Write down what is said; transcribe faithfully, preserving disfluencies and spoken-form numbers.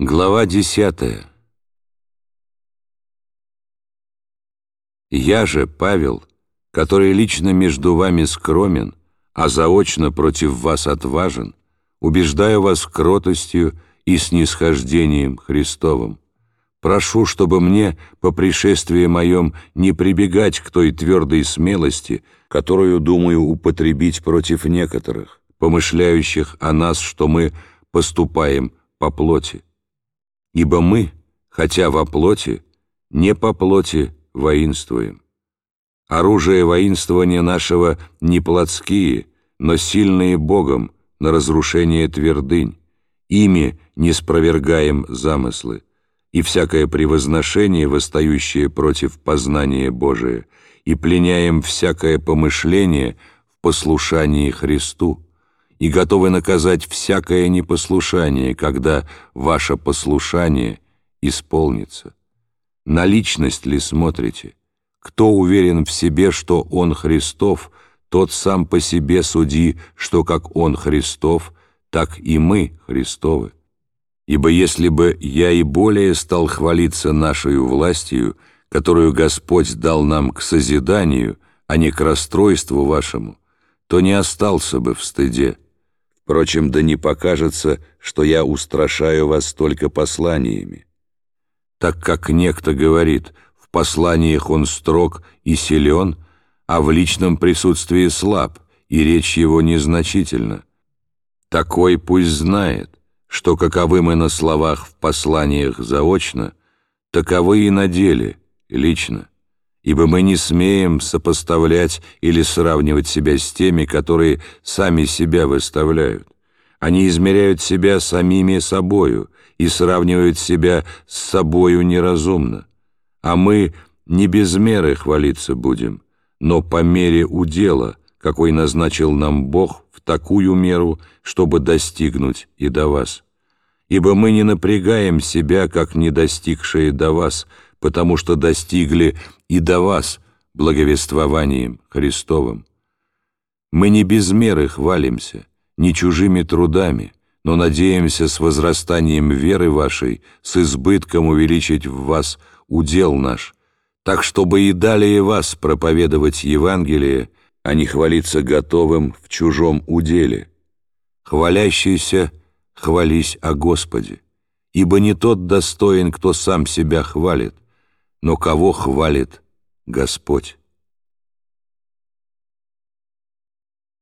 Глава десятая. «Я же, Павел, который лично между вами скромен, а заочно против вас отважен, убеждаю вас кротостью и снисхождением Христовым. Прошу, чтобы мне по пришествии моем не прибегать к той твердой смелости, которую думаю употребить против некоторых, помышляющих о нас, что мы поступаем по плоти. Ибо мы, хотя во плоти, не по плоти воинствуем. Оружие воинствования нашего не плотские, но сильные Богом на разрушение твердынь, ими не спровергаем замыслы, и всякое превозношение, восстающее против познания Божия, и пленяем всякое помышление в послушании Христу, и готовы наказать всякое непослушание, когда ваше послушание исполнится. На личность ли смотрите? Кто уверен в себе, что он Христов, тот сам по себе суди, что как он Христов, так и мы Христовы. Ибо если бы я и более стал хвалиться нашею властью, которую Господь дал нам к созиданию, а не к расстройству вашему, то не остался бы в стыде. Впрочем, да не покажется, что я устрашаю вас только посланиями. Так как некто говорит, в посланиях он строг и силен, а в личном присутствии слаб, и речь его незначительна. Такой пусть знает, что каковы мы на словах в посланиях заочно, таковы и на деле лично. Ибо мы не смеем сопоставлять или сравнивать себя с теми, которые сами себя выставляют. Они измеряют себя самими собою и сравнивают себя с собою неразумно. А мы не без меры хвалиться будем, но по мере удела, какой назначил нам Бог, в такую меру, чтобы достигнуть и до вас. Ибо мы не напрягаем себя, как не достигшие до вас, потому что достигли и до вас благовествованием Христовым. Мы не без меры хвалимся, не чужими трудами, но надеемся с возрастанием веры вашей, с избытком увеличить в вас удел наш, так чтобы и далее вас проповедовать Евангелие, а не хвалиться готовым в чужом уделе. Хвалящийся, хвались о Господе, ибо не тот достоин, кто сам себя хвалит, но кого хвалит Господь.